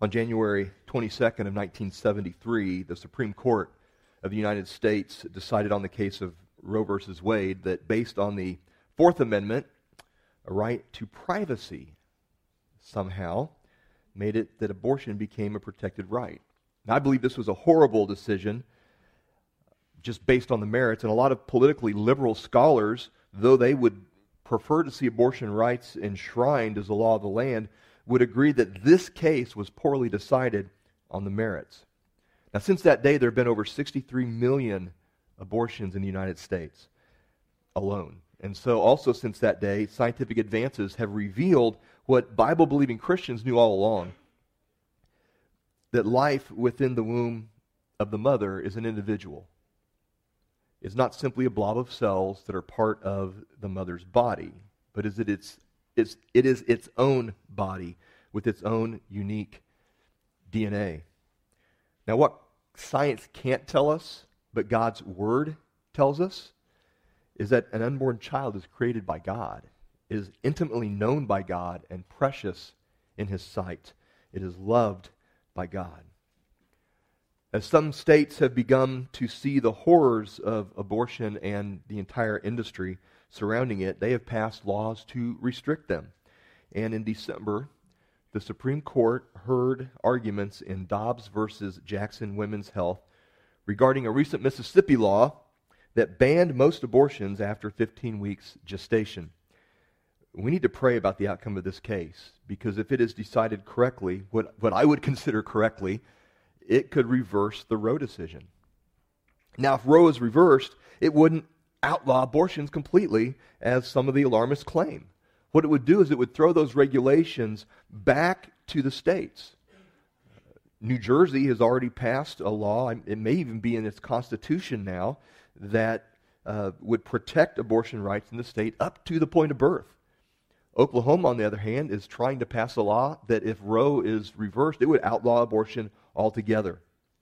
On January 22nd of 1973, the Supreme Court of the United States decided on the case of Roe versus Wade that based on the Fourth Amendment, a right to privacy somehow made it that abortion became a protected right. Now, I believe this was a horrible decision just based on the merits, and a lot of politically liberal scholars, though they would prefer to see abortion rights enshrined as the law of the land, would agree that this case was poorly decided on the merits. Now, since that day, there have been over 63 million abortions in the United States alone. And so also since that day, scientific advances have revealed what Bible-believing Christians knew all along, that life within the womb of the mother is an individual. It's not simply a blob of cells that are part of the mother's body, but it is its own body with its own unique DNA. Now, what science can't tell us, but God's Word tells us, is that an unborn child is created by God, is intimately known by God, and precious in His sight. It is loved by God. As some states have begun to see the horrors of abortion and the entire industry surrounding it, they have passed laws to restrict them. And in December, the Supreme Court heard arguments in Dobbs versus Jackson Women's Health regarding a recent Mississippi law that banned most abortions after 15 weeks gestation. We need to pray about the outcome of this case, because if it is decided correctly, what I would consider correctly, it could reverse the Roe decision. Now, if Roe is reversed, it wouldn't outlaw abortions completely, as some of the alarmists claim. What it would do is it would throw those regulations back to the states. New Jersey has already passed a law, it may even be in its constitution now, that would protect abortion rights in the state up to the point of birth. Oklahoma, on the other hand, is trying to pass a law that if Roe is reversed, it would outlaw abortion altogether.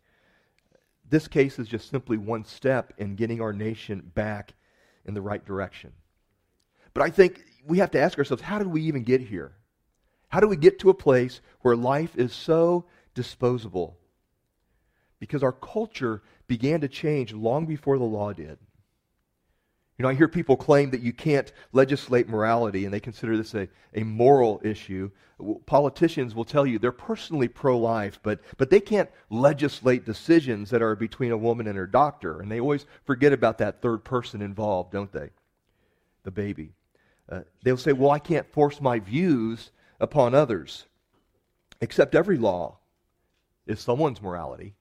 This case is just simply one step in getting our nation back in the right direction. But I think we have to ask ourselves, how did we even get here? How do we get to a place where life is so disposable? Because our culture began to change long before the law did. You know, I hear people claim that you can't legislate morality, and they consider this a moral issue. Politicians will tell you they're personally pro-life, but they can't legislate decisions that are between a woman and her doctor. And they always forget about that third person involved, don't they? The baby. They'll say, well, I can't force my views upon others. Except every law is someone's morality.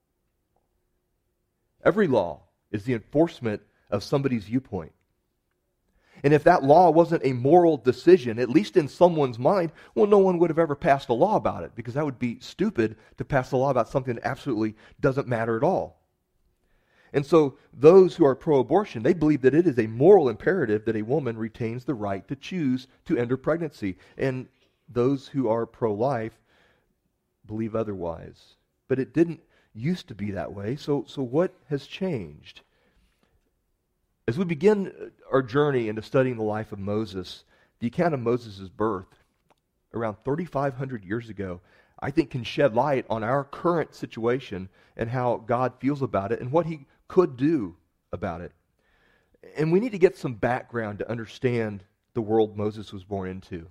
Every law is the enforcement of somebody's viewpoint. And if that law wasn't a moral decision, at least in someone's mind, well, no one would have ever passed a law about it, because that would be stupid to pass a law about something that absolutely doesn't matter at all. And so those who are pro-abortion, they believe that it is a moral imperative that a woman retains the right to choose to end her pregnancy. And those who are pro-life believe otherwise. But it didn't used to be that way. So what has changed? As we begin our journey into studying the life of Moses, the account of Moses' birth, around 3,500 years ago, I think can shed light on our current situation and how God feels about it and what He could do about it. And we need to get some background to understand the world Moses was born into.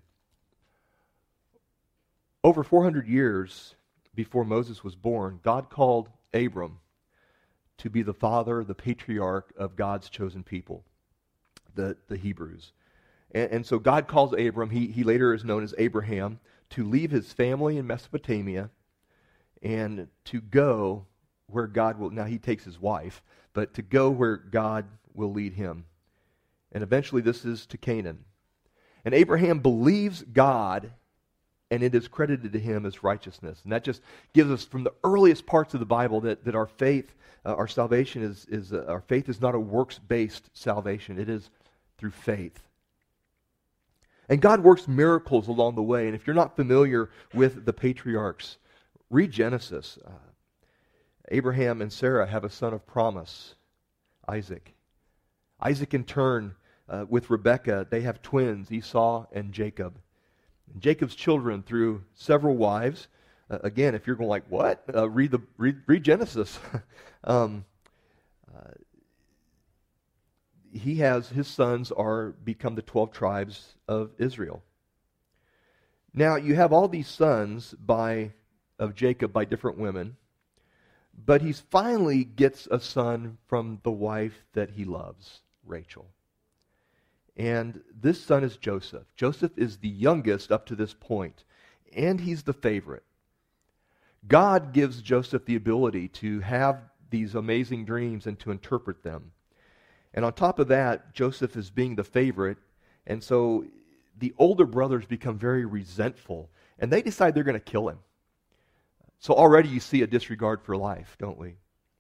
Over 400 years before Moses was born, God called Abram to be the father, the patriarch of God's chosen people, the Hebrews. And so God calls Abram, he later is known as Abraham, to leave his family in Mesopotamia and to go where God will, now he takes his wife, but to go where God will lead him. And eventually this is to Canaan. And Abraham believes God, and it is credited to him as righteousness. And that just gives us from the earliest parts of the Bible that our faith, our salvation is our faith is not a works-based salvation. It is through faith. And God works miracles along the way. And if you're not familiar with the patriarchs, read Genesis. Abraham and Sarah have a son of promise, Isaac. Isaac in turn, with Rebekah, they have twins, Esau and Jacob. And Jacob's children, through several wives, Again, if you're going like, what? Read Genesis. um, his sons become the 12 tribes of Israel. Now, you have all these sons of Jacob by different women, but he finally gets a son from the wife that he loves, Rachel. And this son is Joseph. Joseph is the youngest up to this point, and he's the favorite. God gives Joseph the ability to have these amazing dreams and to interpret them. And on top of that, Joseph is being the favorite, and so the older brothers become very resentful, and they decide they're going to kill him. So already you see a disregard for life, don't we?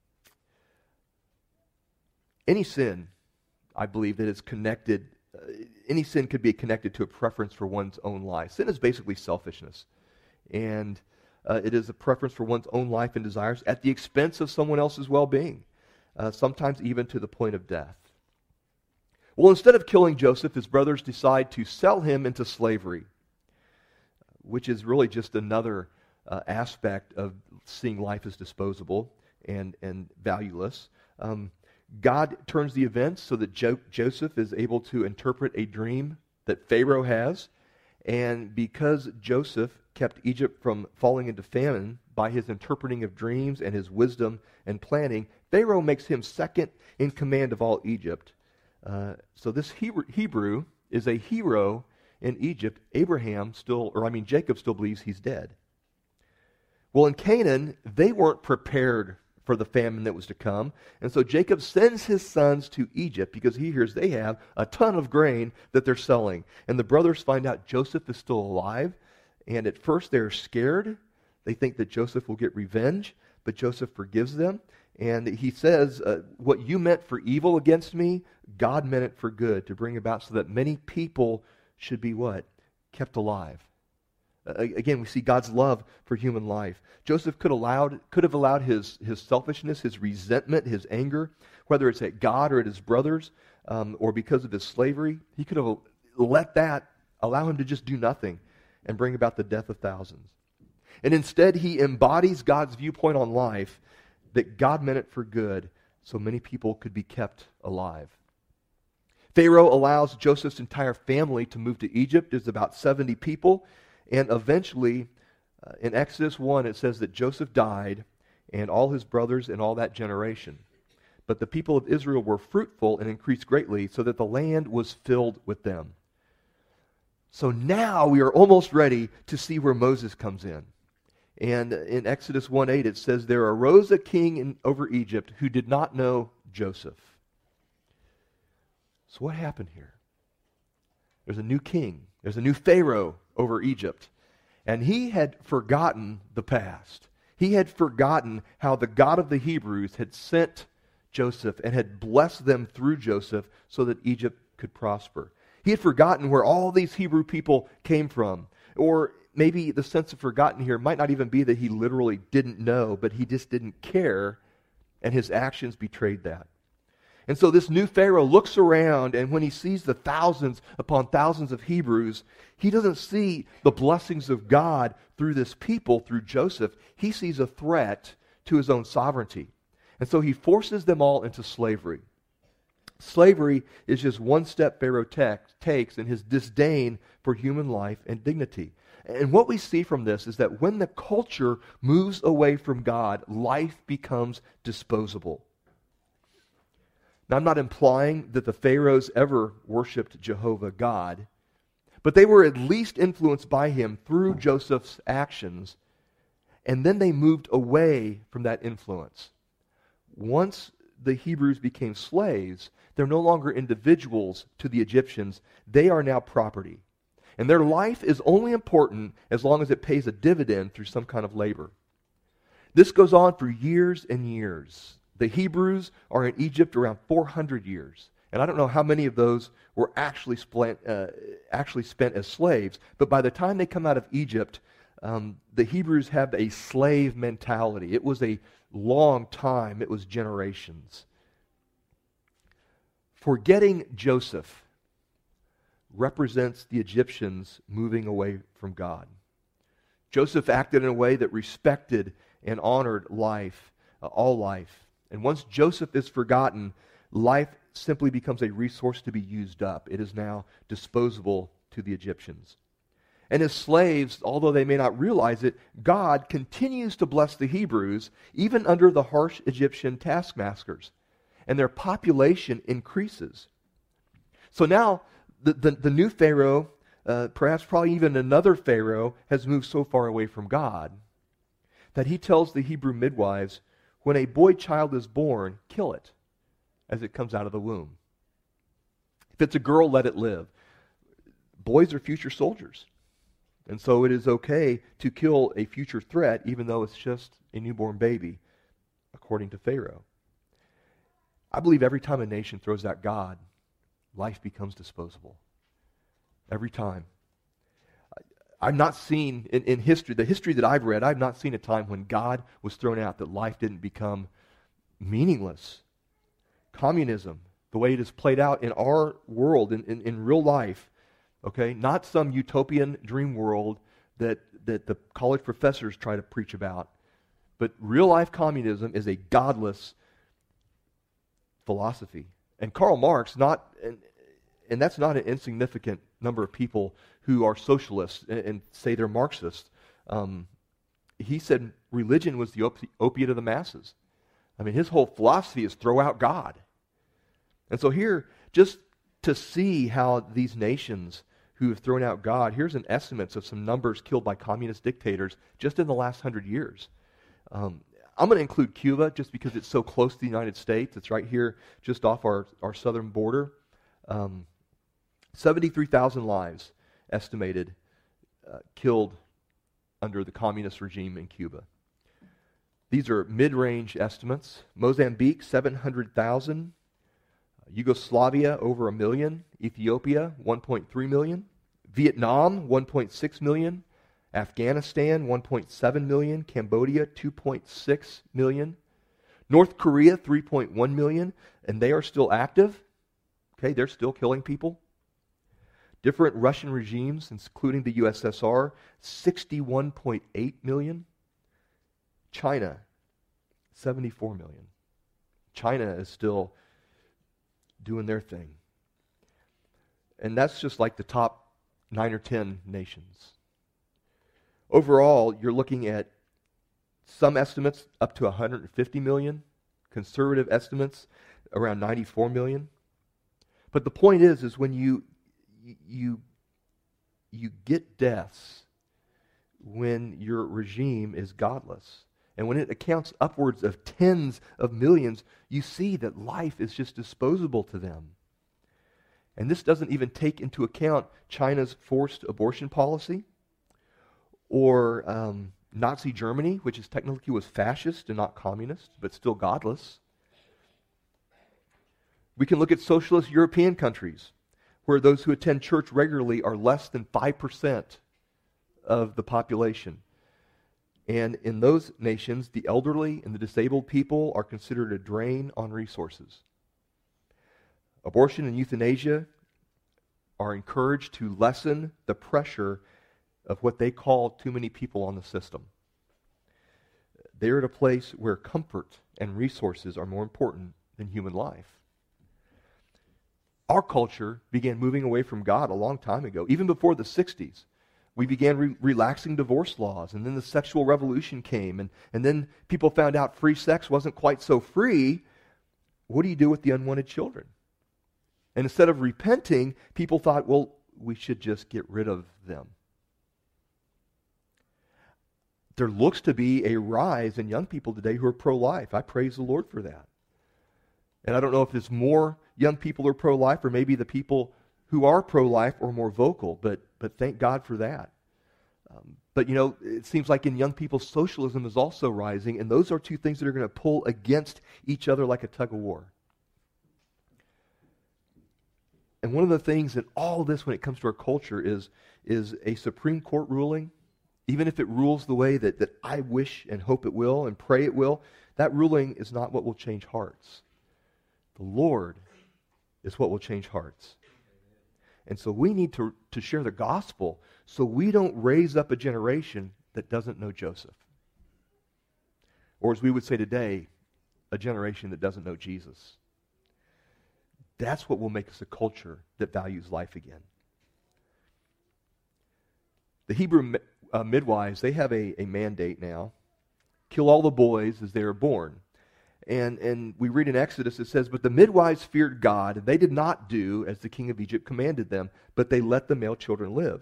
Any sin, I believe, that is connected, any sin could be connected to a preference for one's own life. Sin is basically selfishness, and it is a preference for one's own life and desires at the expense of someone else's well-being, sometimes even to the point of death. Well, instead of killing Joseph, his brothers decide to sell him into slavery, which is really just another aspect of seeing life as disposable and valueless. God turns the events so that Joseph is able to interpret a dream that Pharaoh has, and because Joseph kept Egypt from falling into famine by his interpreting of dreams and his wisdom and planning, Pharaoh makes him second in command of all Egypt. So this Hebrew is a hero in Egypt. Jacob still believes he's dead. Well, in Canaan, they weren't prepared for the famine that was to come. And so Jacob sends his sons to Egypt because he hears they have a ton of grain that they're selling. And the brothers find out Joseph is still alive. And at first they're scared. They think that Joseph will get revenge, but Joseph forgives them. And he says, what you meant for evil against me, God meant it for good, to bring about so that many people should be what? Kept alive. Again, we see God's love for human life. Joseph could have allowed his selfishness, his resentment, his anger, whether it's at God or at his brothers, or because of his slavery, he could have let that allow him to just do nothing and bring about the death of thousands. And instead, he embodies God's viewpoint on life, that God meant it for good, so many people could be kept alive. Pharaoh allows Joseph's entire family to move to Egypt. There's about 70 people. And eventually, in Exodus 1, it says that Joseph died, and all his brothers and all that generation. But the people of Israel were fruitful and increased greatly, so that the land was filled with them. So now we are almost ready to see where Moses comes in. And in Exodus 1:8, it says, there arose a king over Egypt who did not know Joseph. So what happened here? There's a new king. There's a new Pharaoh over Egypt. And he had forgotten the past. He had forgotten how the God of the Hebrews had sent Joseph and had blessed them through Joseph so that Egypt could prosper. He had forgotten where all these Hebrew people came from. Or maybe the sense of forgotten here might not even be that he literally didn't know, but he just didn't care, and his actions betrayed that. And so this new Pharaoh looks around, and when he sees the thousands upon thousands of Hebrews, he doesn't see the blessings of God through this people, through Joseph. He sees a threat to his own sovereignty. And so he forces them all into slavery. Slavery is just one step Pharaoh takes in his disdain for human life and dignity. And what we see from this is that when the culture moves away from God, life becomes disposable. Now, I'm not implying that the Pharaohs ever worshipped Jehovah God, but they were at least influenced by him through Joseph's actions, and then they moved away from that influence. Once the Hebrews became slaves, they're no longer individuals to the Egyptians. They are now property. And their life is only important as long as it pays a dividend through some kind of labor. This goes on for years and years. The Hebrews are in Egypt around 400 years. And I don't know how many of those were actually spent as slaves. But by the time they come out of Egypt, the Hebrews have a slave mentality. It was a long time. It was generations. Forgetting Joseph represents the Egyptians moving away from God. Joseph acted in a way that respected and honored life, all life. And once Joseph is forgotten, life simply becomes a resource to be used up. It is now disposable to the Egyptians. And as slaves, although they may not realize it, God continues to bless the Hebrews, even under the harsh Egyptian taskmasters. And their population increases. So now, the new Pharaoh, perhaps probably even another Pharaoh, has moved so far away from God that he tells the Hebrew midwives, when a boy child is born, kill it as it comes out of the womb. If it's a girl, let it live. Boys are future soldiers. And so it is okay to kill a future threat, even though it's just a newborn baby, according to Pharaoh. I believe every time a nation throws out God, life becomes disposable. Every time. I've not seen, in history, the history that I've read, I've not seen a time when God was thrown out that life didn't become meaningless. Communism, the way it is played out in our world, in real life, okay, not some utopian dream world that the college professors try to preach about, but real life communism is a godless philosophy. And Karl Marx, and that's not an insignificant number of people who are socialists and say they're Marxists. He said religion was the opiate of the masses. I mean, his whole philosophy is throw out God. And so here, just to see how these nations who have thrown out God, here's an estimate of some numbers killed by communist dictators just in the last 100 years. I'm going to include Cuba just because it's so close to the United States. It's right here just off our southern border. 73,000 lives estimated killed under the communist regime in Cuba. These are mid-range estimates. Mozambique, 700,000. Yugoslavia, over 1 million. Ethiopia, 1.3 million. Vietnam, 1.6 million. Afghanistan, 1.7 million. Cambodia, 2.6 million. North Korea, 3.1 million. And they are still active. Okay, they're still killing people. Different Russian regimes, including the USSR, 61.8 million. China, 74 million. China is still doing their thing. And that's just like the top 9 or 10 nations. Overall, you're looking at some estimates up to 150 million, conservative estimates around 94 million. But the point is when you get deaths when your regime is godless. And when it accounts upwards of tens of millions, you see that life is just disposable to them. And this doesn't even take into account China's forced abortion policy or Nazi Germany, which is technically was fascist and not communist, but still godless. We can look at socialist European countries where those who attend church regularly are less than 5% of the population. And in those nations, the elderly and the disabled people are considered a drain on resources. Abortion and euthanasia are encouraged to lessen the pressure of what they call too many people on the system. They're at a place where comfort and resources are more important than human life. Our culture began moving away from God a long time ago, even before the 60s. We began relaxing divorce laws, and then the sexual revolution came, and then people found out free sex wasn't quite so free. What do you do with the unwanted children? And instead of repenting, people thought, well, we should just get rid of them. There looks to be a rise in young people today who are pro-life. I praise the Lord for that. And I don't know if there's more young people who are pro-life or maybe the people who are pro-life are more vocal, but thank God for that. But you know, it seems like in young people, socialism is also rising, and those are two things that are going to pull against each other like a tug of war. And one of the things in all this when it comes to our culture is a Supreme Court ruling, even if it rules the way that I wish and hope it will and pray it will, that ruling is not what will change hearts. The Lord is what will change hearts. And so we need to share the gospel so we don't raise up a generation that doesn't know Joseph. Or as we would say today, a generation that doesn't know Jesus. That's what will make us a culture that values life again. The Hebrew midwives, they have a mandate now. Kill all the boys as they are born. And we read in Exodus, it says, but the midwives feared God, and they did not do as the king of Egypt commanded them, but they let the male children live.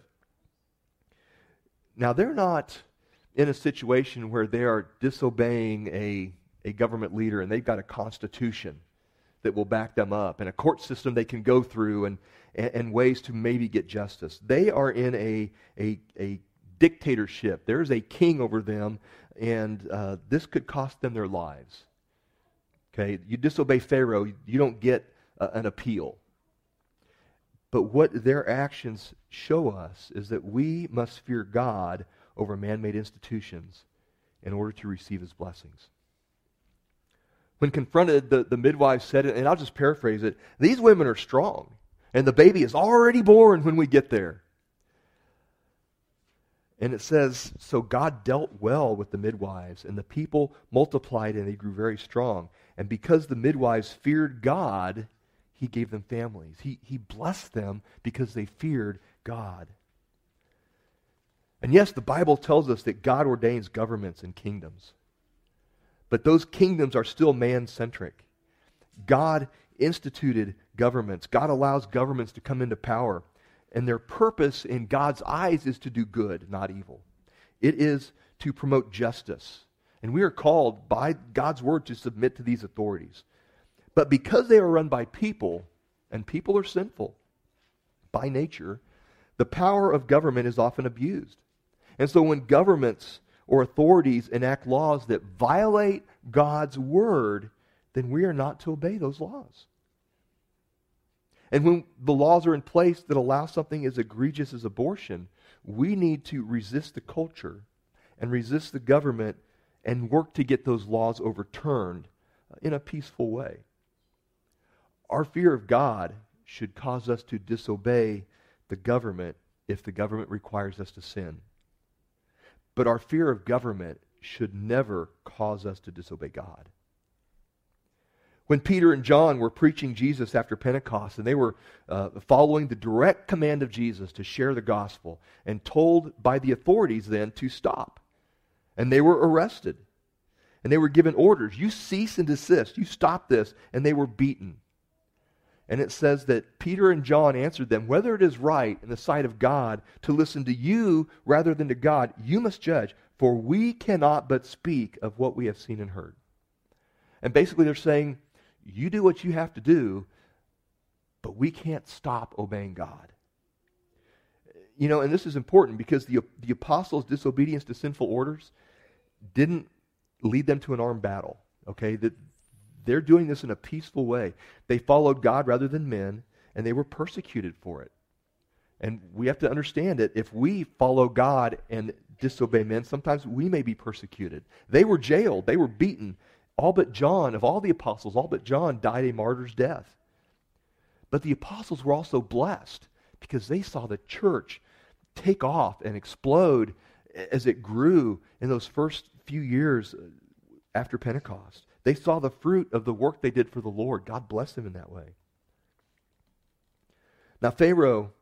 Now, they're not in a situation where they are disobeying a government leader and they've got a constitution that will back them up and a court system they can go through and ways to maybe get justice. They are in a dictatorship. There's a king over them, and this could cost them their lives. Okay, you disobey Pharaoh, you don't get an appeal. But what their actions show us is that we must fear God over man-made institutions in order to receive his blessings. When confronted, the midwife said, and I'll just paraphrase it, these women are strong, and the baby is already born when we get there. And it says, so God dealt well with the midwives, and the people multiplied and they grew very strong. And because the midwives feared God, he gave them families. He blessed them because they feared God. And yes, the Bible tells us that God ordains governments and kingdoms. But those kingdoms are still man-centric. God instituted governments. God allows governments to come into power. And their purpose in God's eyes is to do good, not evil. It is to promote justice. And we are called by God's word to submit to these authorities. But because they are run by people, and people are sinful by nature, the power of government is often abused. And so when governments or authorities enact laws that violate God's word, then we are not to obey those laws. And when the laws are in place that allow something as egregious as abortion, we need to resist the culture and resist the government and work to get those laws overturned in a peaceful way. Our fear of God should cause us to disobey the government if the government requires us to sin. But our fear of government should never cause us to disobey God. When Peter and John were preaching Jesus after Pentecost, and they were following the direct command of Jesus to share the gospel, and told by the authorities then to stop. And they were arrested. And they were given orders. You cease and desist. You stop this. And they were beaten. And it says that Peter and John answered them, whether it is right in the sight of God to listen to you rather than to God, you must judge, for we cannot but speak of what we have seen and heard. And basically they're saying, you do what you have to do, but we can't stop obeying God. You know, and this is important because the apostles' disobedience to sinful orders didn't lead them to an armed battle. Okay, they're doing this in a peaceful way. They followed God rather than men, and they were persecuted for it. And we have to understand that if we follow God and disobey men, sometimes we may be persecuted. They were jailed. They were beaten. All but John, of all the apostles, all but John died a martyr's death. But the apostles were also blessed because they saw the church take off and explode as it grew in those first few years after Pentecost. They saw the fruit of the work they did for the Lord. God blessed them in that way. Now Pharaoh,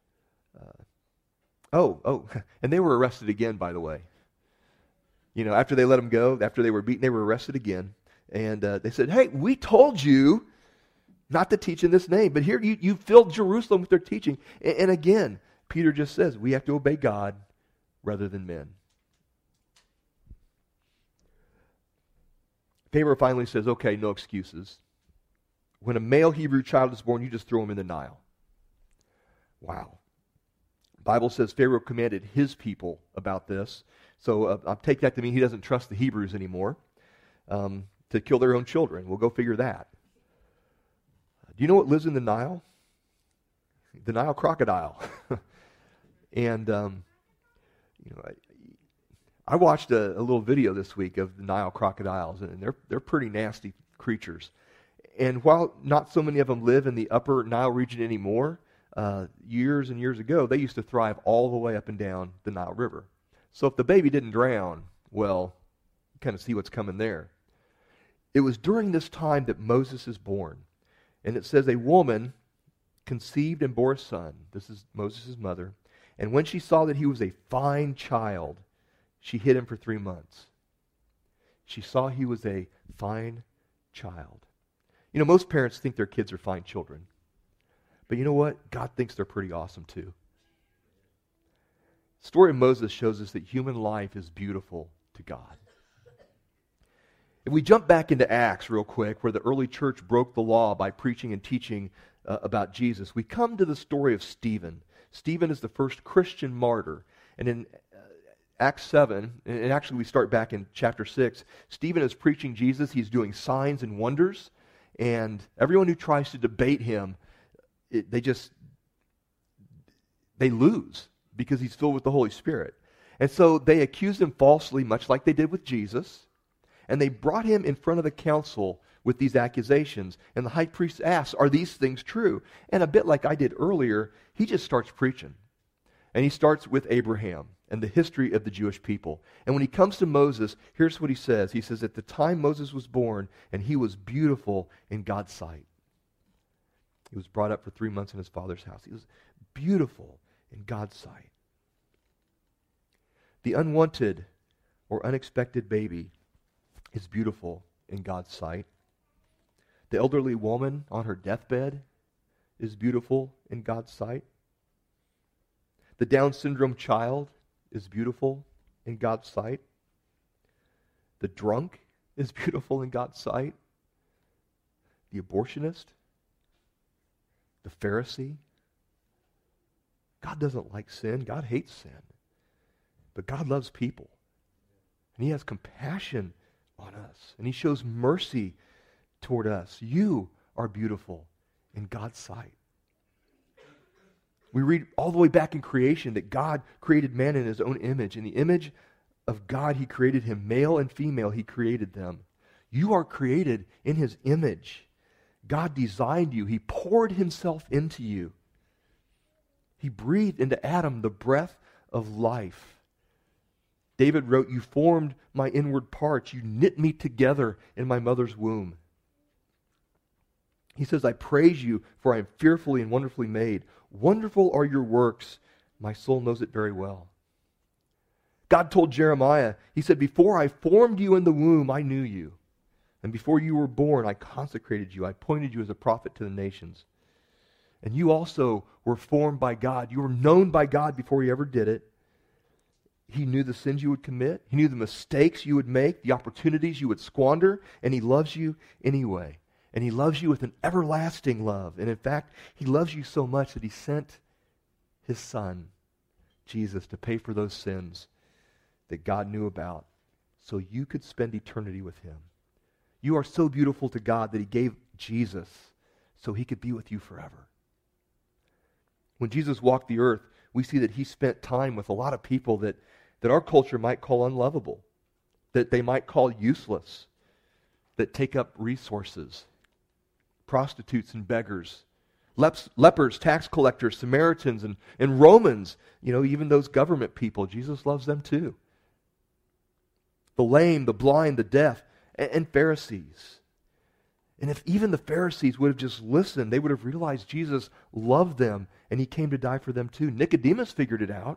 and they were arrested again, by the way. You know, after they let them go, after they were beaten, they were arrested again. And they said, hey, we told you not to teach in this name, but here you filled Jerusalem with their teaching. And again, Peter just says, we have to obey God rather than men. Pharaoh finally says, okay, no excuses. When a male Hebrew child is born, you just throw him in the Nile. Wow. The Bible says Pharaoh commanded his people about this. So I'll take that to mean he doesn't trust the Hebrews anymore to kill their own children. We'll go figure that. Do you know what lives in the Nile? The Nile crocodile. And I watched a little video this week of the Nile crocodiles, and they're pretty nasty creatures. And while not so many of them live in the upper Nile region anymore, years and years ago, they used to thrive all the way up and down the Nile River. So if the baby didn't drown, well, you kind of see what's coming there. It was during this time that Moses is born. And it says a woman conceived and bore a son. This is Moses' mother. And when she saw that he was a fine child, she hid him for 3 months. She saw he was a fine child. You know, most parents think their kids are fine children. But you know what? God thinks they're pretty awesome too. The story of Moses shows us that human life is beautiful to God. If we jump back into Acts real quick, where the early church broke the law by preaching and teaching about Jesus, we come to the story of Stephen. Stephen is the first Christian martyr. And in Acts 7, and actually we start back in chapter 6, Stephen is preaching Jesus. He's doing signs and wonders. And everyone who tries to debate him, they lose because he's filled with the Holy Spirit. And so they accused him falsely, much like they did with Jesus. And they brought him in front of the council with these accusations. And the high priest asks, are these things true? And a bit like I did earlier, he just starts preaching. And he starts with Abraham and the history of the Jewish people. And when he comes to Moses, here's what he says. He says, at the time Moses was born, and he was beautiful in God's sight. He was brought up for 3 months in his father's house. He was beautiful in God's sight. The unwanted or unexpected baby is beautiful in God's sight. The elderly woman on her deathbed is beautiful in God's sight. The Down syndrome child is beautiful in God's sight. The drunk is beautiful in God's sight. The abortionist, the Pharisee. God doesn't like sin. God hates sin. But God loves people. And He has compassion on us. And He shows mercy toward us. You are beautiful in God's sight. We read all the way back in creation that God created man in His own image. In the image of God, He created him. Male and female, He created them. You are created in His image. God designed you. He poured Himself into you. He breathed into Adam the breath of life. David wrote, you formed my inward parts. You knit me together in my mother's womb. He says, I praise you, for I am fearfully and wonderfully made. Wonderful are your works. My soul knows it very well. God told Jeremiah, He said, before I formed you in the womb, I knew you. And before you were born, I consecrated you. I appointed you as a prophet to the nations. And you also were formed by God. You were known by God before you ever did it. He knew the sins you would commit. He knew the mistakes you would make, the opportunities you would squander, and He loves you anyway. And He loves you with an everlasting love. And in fact, He loves you so much that He sent His Son, Jesus, to pay for those sins that God knew about so you could spend eternity with Him. You are so beautiful to God that He gave Jesus so He could be with you forever. When Jesus walked the earth, we see that He spent time with a lot of people that our culture might call unlovable, that they might call useless, that take up resources. Prostitutes and beggars, lepers, tax collectors, Samaritans, and Romans, even those government people. Jesus loves them too. The lame, the blind, the deaf, and Pharisees. And if even the Pharisees would have just listened, they would have realized Jesus loved them and He came to die for them too. Nicodemus figured it out.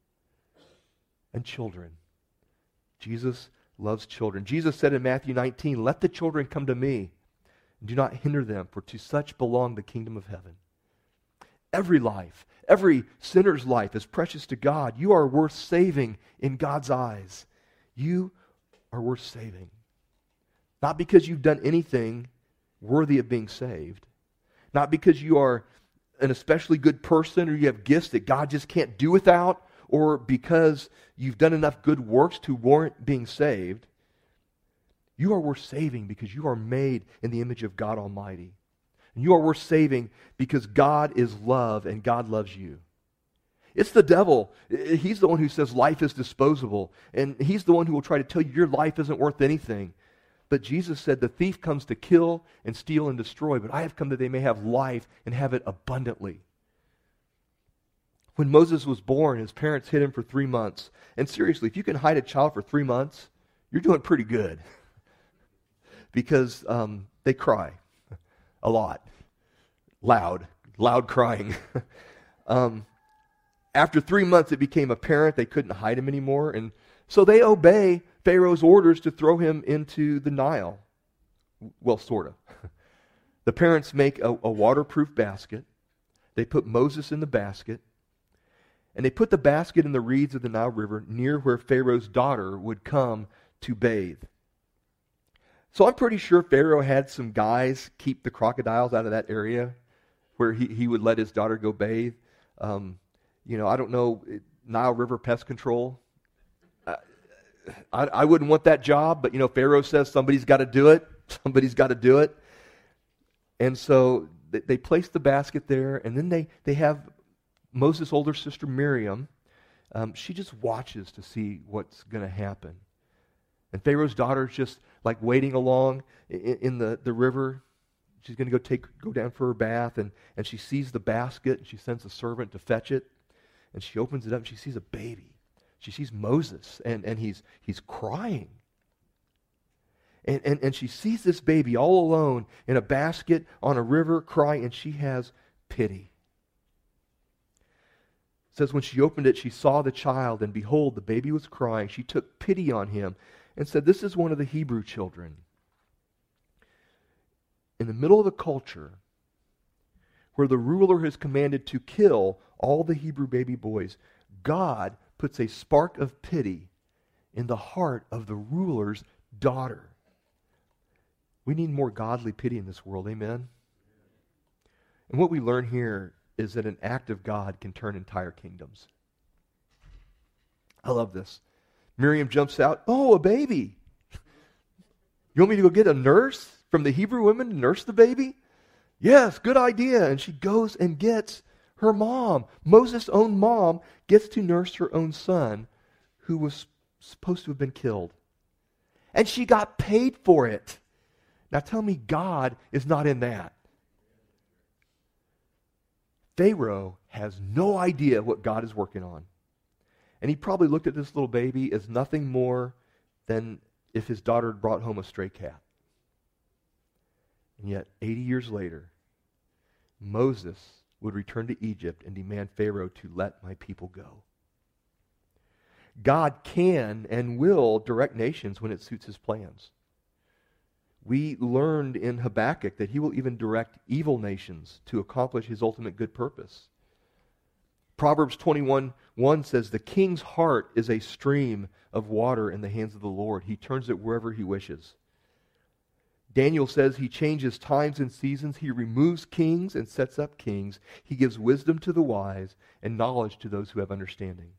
And children. Jesus loves children. Jesus said in Matthew 19, let the children come to me. Do not hinder them, for to such belong the kingdom of heaven. Every life, every sinner's life is precious to God. You are worth saving in God's eyes. You are worth saving. Not because you've done anything worthy of being saved. Not because you are an especially good person or you have gifts that God just can't do without, or because you've done enough good works to warrant being saved. You are worth saving because you are made in the image of God Almighty. And you are worth saving because God is love and God loves you. It's the devil. He's the one who says life is disposable. And he's the one who will try to tell you your life isn't worth anything. But Jesus said the thief comes to kill and steal and destroy, but I have come that they may have life and have it abundantly. When Moses was born, his parents hid him for 3 months. And seriously, if you can hide a child for 3 months, you're doing pretty good. Because they cry a lot. Loud crying. After 3 months, it became apparent they couldn't hide him anymore. And so they obey Pharaoh's orders to throw him into the Nile. Well, sort of. The parents make a waterproof basket. They put Moses in the basket. And they put the basket in the reeds of the Nile River near where Pharaoh's daughter would come to bathe. So I'm pretty sure Pharaoh had some guys keep the crocodiles out of that area where he would let his daughter go bathe. I don't know, Nile River pest control. I wouldn't want that job, but Pharaoh says somebody's got to do it. Somebody's got to do it. And so they place the basket there, and then they have Moses' older sister Miriam. She just watches to see what's going to happen. And Pharaoh's daughter's just like waiting along in the river. She's going to go down for her bath, and she sees the basket, and she sends a servant to fetch it. And she opens it up, and she sees a baby. She sees Moses, and he's crying. And she sees this baby all alone in a basket on a river crying, and she has pity. It says when she opened it, she saw the child, and behold, the baby was crying. She took pity on him and said, "This is one of the Hebrew children." In the middle of a culture where the ruler has commanded to kill all the Hebrew baby boys, God puts a spark of pity in the heart of the ruler's daughter. We need more godly pity in this world, amen? And what we learn here is that an act of God can turn entire kingdoms. I love this. Miriam jumps out, "Oh, a baby. You want me to go get a nurse from the Hebrew women to nurse the baby?" "Yes, good idea." And she goes and gets her mom. Moses' own mom gets to nurse her own son who was supposed to have been killed. And she got paid for it. Now tell me God is not in that. Pharaoh has no idea what God is working on. And he probably looked at this little baby as nothing more than if his daughter had brought home a stray cat. And yet, 80 years later, Moses would return to Egypt and demand Pharaoh to let my people go. God can and will direct nations when it suits his plans. We learned in Habakkuk that he will even direct evil nations to accomplish his ultimate good purpose. Proverbs 21:1 says, "The king's heart is a stream of water in the hands of the Lord. He turns it wherever he wishes." Daniel says he changes times and seasons. He removes kings and sets up kings. He gives wisdom to the wise and knowledge to those who have understanding.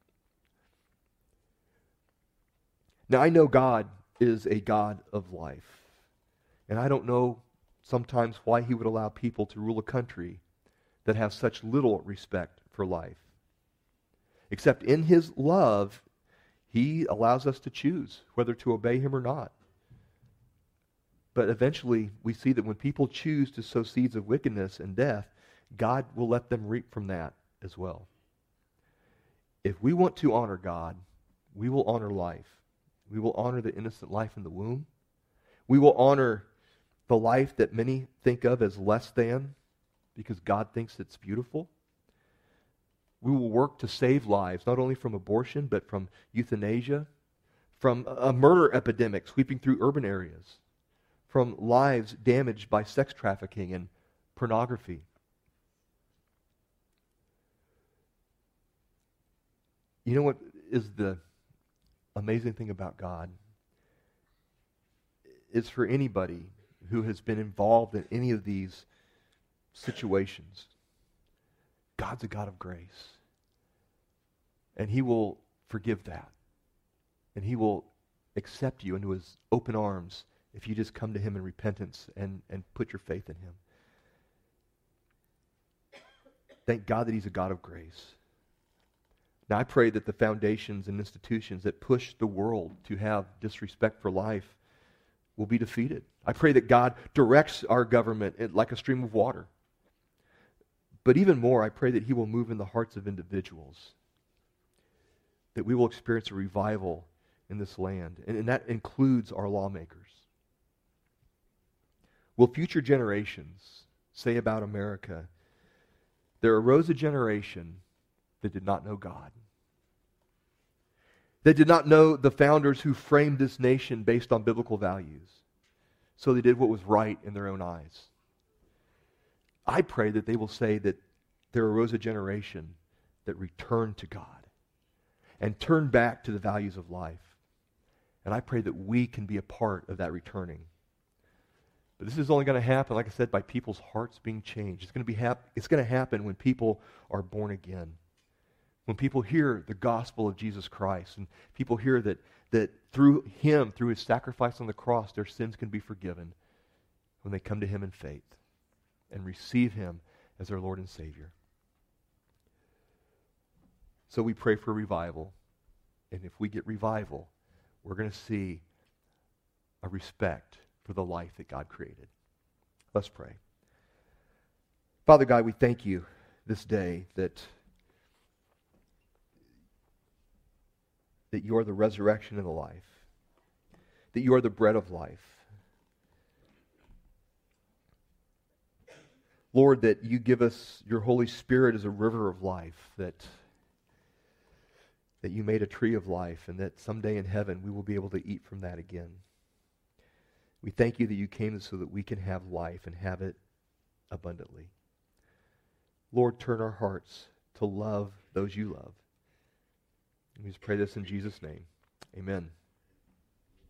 Now, I know God is a God of life. And I don't know sometimes why he would allow people to rule a country that has such little respect for life. Except in his love, he allows us to choose whether to obey him or not. But eventually, we see that when people choose to sow seeds of wickedness and death, God will let them reap from that as well. If we want to honor God, we will honor life. We will honor the innocent life in the womb. We will honor the life that many think of as less than because God thinks it's beautiful. We will work to save lives, not only from abortion, but from euthanasia, from a murder epidemic sweeping through urban areas, from lives damaged by sex trafficking and pornography. You know what is the amazing thing about God? Is for anybody who has been involved in any of these situations, God's a God of grace. And he will forgive that. And he will accept you into his open arms if you just come to him in repentance and put your faith in him. Thank God that he's a God of grace. Now I pray that the foundations and institutions that push the world to have disrespect for life will be defeated. I pray that God directs our government like a stream of water. But even more, I pray that he will move in the hearts of individuals, that we will experience a revival in this land, and that includes our lawmakers. Will future generations say about America, there arose a generation that did not know God? They did not know the founders who framed this nation based on biblical values. So they did what was right in their own eyes. I pray that they will say that there arose a generation that returned to God and turned back to the values of life. And I pray that we can be a part of that returning. But this is only going to happen, like I said, by people's hearts being changed. It's going to happen when people are born again. When people hear the gospel of Jesus Christ, and people hear that through him, through his sacrifice on the cross, their sins can be forgiven, when they come to him in faith and receive him as their Lord and Savior. So we pray for revival. And if we get revival, we're going to see a respect for the life that God created. Let's pray. Father God, we thank you this day that you are the resurrection and the life, that you are the bread of life. Lord, that you give us your Holy Spirit as a river of life, that you made a tree of life, and that someday in heaven we will be able to eat from that again. We thank you that you came so that we can have life and have it abundantly. Lord, turn our hearts to love those you love. We just pray this in Jesus' name. Amen.